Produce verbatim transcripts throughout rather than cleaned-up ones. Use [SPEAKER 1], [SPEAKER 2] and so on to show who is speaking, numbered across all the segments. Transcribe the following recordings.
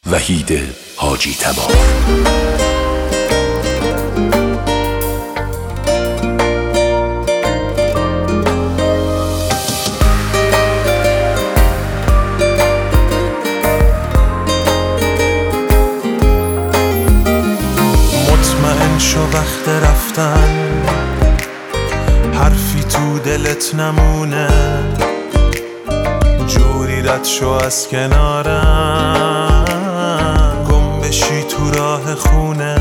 [SPEAKER 1] وحید حاجی تبار.
[SPEAKER 2] مطمئن شو وقت رفتن، حرفی تو دلت نمونه، جوری رد شو از کنارم، گم بشی تو راه خونه.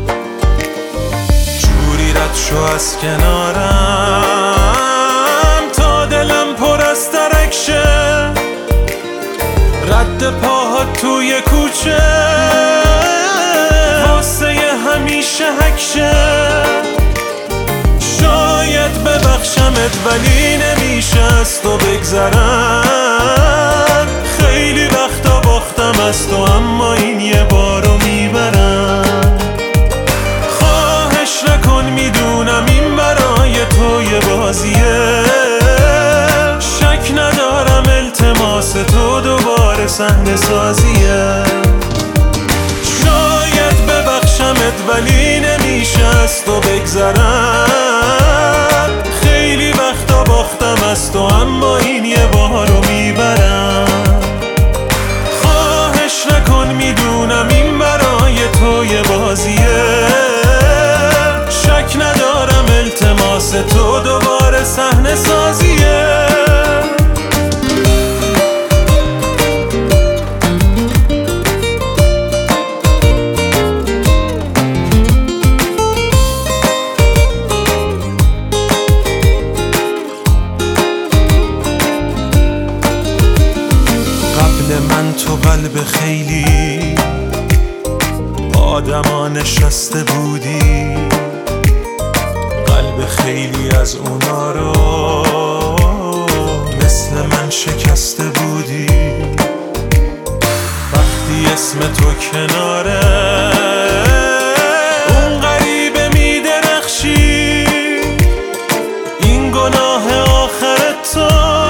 [SPEAKER 2] جوری رد شو از کنارم تا دلم پر از ترک شه، رد پاها توی کوچه واسه همیشه حک شه. شاید ببخشمت ولی نمیشه از تو بگذرم، خیلی وقتا باختم از تو اما این یه بارو میبرم. خواهش نکن میدونم این برای تو یه بازیه، شک ندارم التماس تو دوباره صحنه سازیه. شاید ببخشمت ولی نمیشه از تو بگذرم، خیلی وقتا باختم از تو اما این یه بارو میبرم. خواهش نکن میدونم این برای تو یه بازیه، شک ندارم التماس تو دوباره صحنه سازیه. من تو قلب خیلی آدما نشسته بودی، قلب خیلی از اونا رو مثل من شکسته بودی. وقتی اسم تو کناره اون غریبه میدرخشی، این گناه آخر تو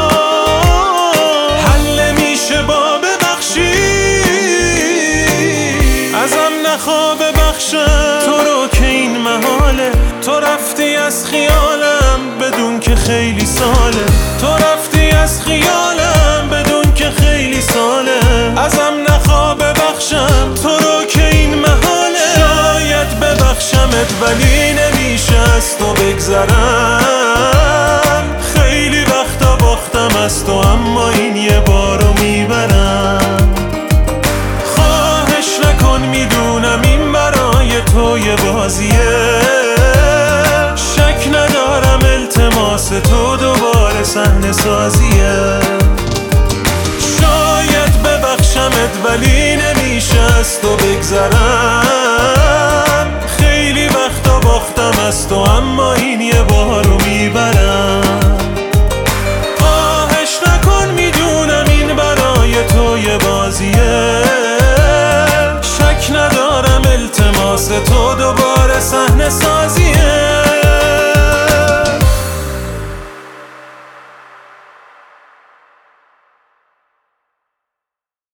[SPEAKER 2] تو رو که این محاله. تو رفتی از خیالم بدون که خیلی ساله، تو رفتی از خیالم بدون که خیلی ساله. ازم نخوا ببخشم تو رو که این محاله، شاید ببخشمت ولی نمیشه از تو بگذرم. خیلی وقتا باختم از تو اما این یه بارو میبرم. خواهش نکن میدونم این برای تو یه بازیه، شک ندارم التماس تو دوباره صحنه سازیه. شاید ببخشمت ولی نمیشه از تو بگذرم، خیلی وقتا باختم از تو اما این یه بارو میبرم.